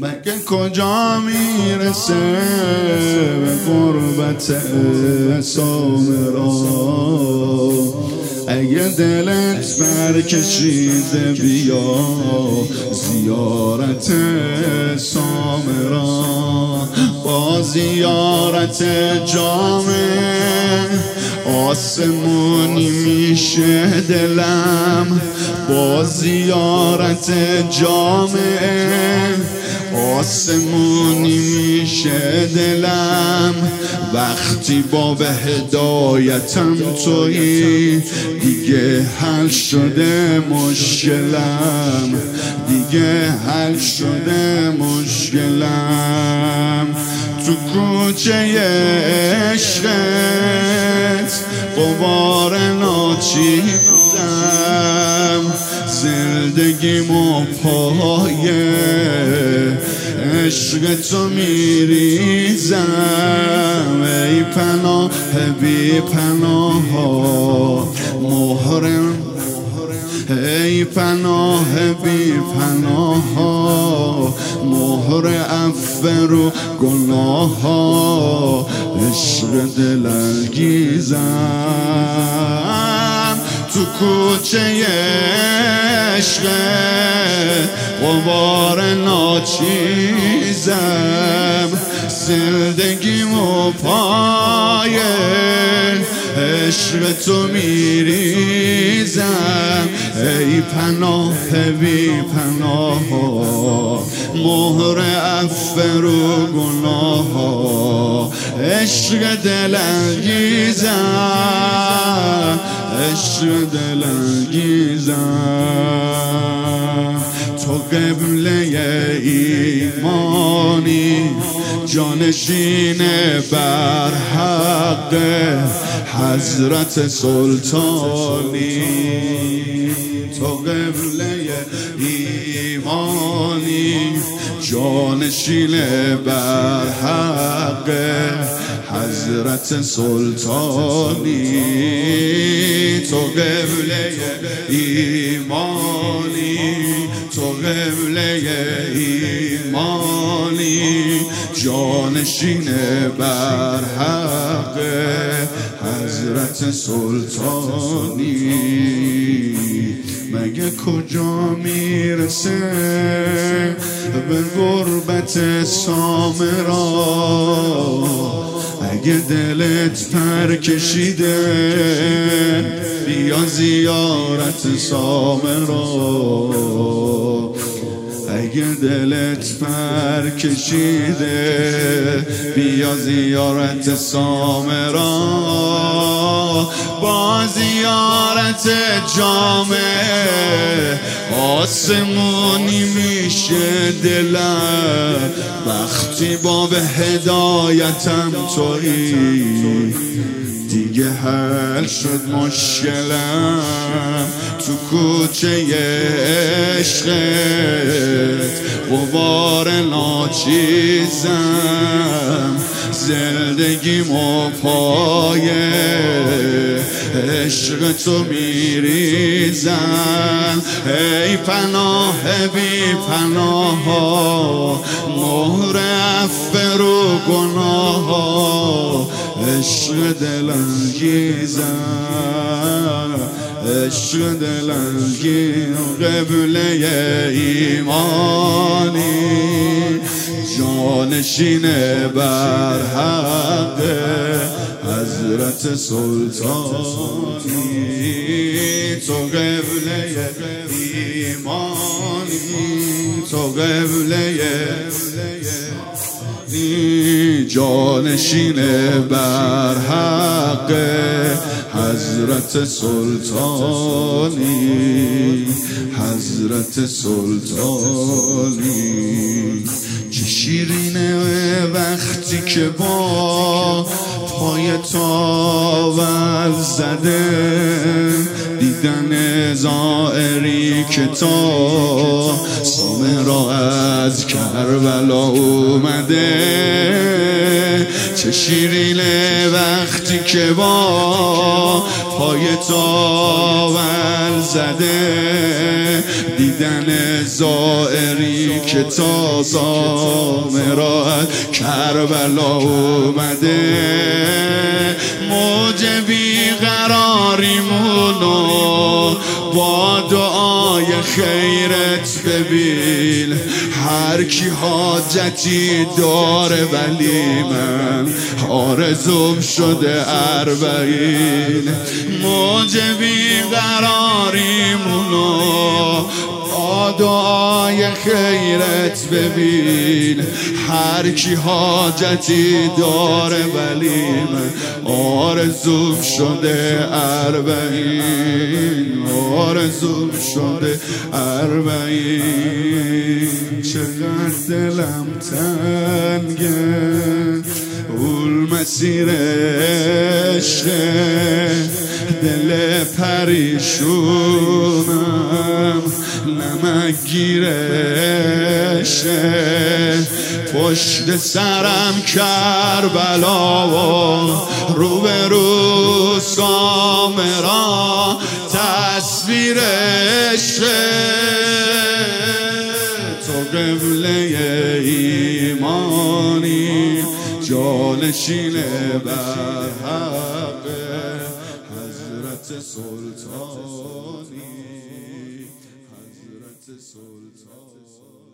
مگه کجا میرسه به غربت سامرا؟ اگه دلت برکشیده بیا زیارت سامرا. با زیارت جامع آسمونی میشه دلم. با زیارت جامع آسمونی میشه دلم. وقتی با به هدایتم تویی دیگه حل شده مشکلم، دیگه حل شده مشکلم. تو کوچه عشقت غبار ناچیدم، زندگیمو پای عشق تو میریزم. ای پناه بی پناه محرم، ای پناه بی پناه مهر عفو رو گناه. عشق دلانگیزم تو کوچه عشق غبار ناچیزم، زندگیمو پای عشق تو میریزم. ای پناه بی پناه مهر عفو رو گناه. عشق دلانگیزم، عشق دلانگیزم. تو قبله ایمانی، جانشین بر حق حضرت سلطانی. تو قبله ایمانی، جانشین بر حق حضرت سلطانی. تو قبله ایمانی، تو قبله ایمانی، جانشین بر حق حضرت سلطانی. مگه کجا میرسه به غربت سامرا؟ اگه دلت پر کشیده بیا زیارت سامرا. اگه دلت پر کشیده بیا زیارت سامرا. با زیارت جامع آسمونی میشه دلم. وقتی با به هدایتم تویی دیگه حل شد مشکلم. تو کوچه عشقت غبار ناچیزم، زندگیمو پای عشق تو میریزم. ای پناه بی پناه مهر عفو رو گناه. عشق دلانگیزم، عشق دلانگیز. قبله ایمانی، جانشین بر حق حضرت سلطانی. تو قبله ایمانی، تو قبله جانشین بر حق حضرت سلطانی، حضرت سلطانی. چه شیرینه وقتی که با پای تاول زده دیدن زائری که تا سامرا از کربلا اومده. چه شیرینه وقتی که با پای تاول زده دیدن زائری که تا سامرا کربلا اومده موج بیقراریمونو با دعای خیرت ببین هر کی حاجتی داره ولی من آرزوم شده اربعین موج بیقراریمونو با دعای خیرت ببین هر کی حاجتی داره ولی من آرزوم شده اربعین آرزوم شده اربعین چقدر دلم تنگه اول مسیر عشقه دل پریشونم نمک گیرشه پشت سرم کربلا و روبرو سامرا تصویرشه تو قبله ایمانی جانشین بر حق حضرت سلطانی حضرت سلطان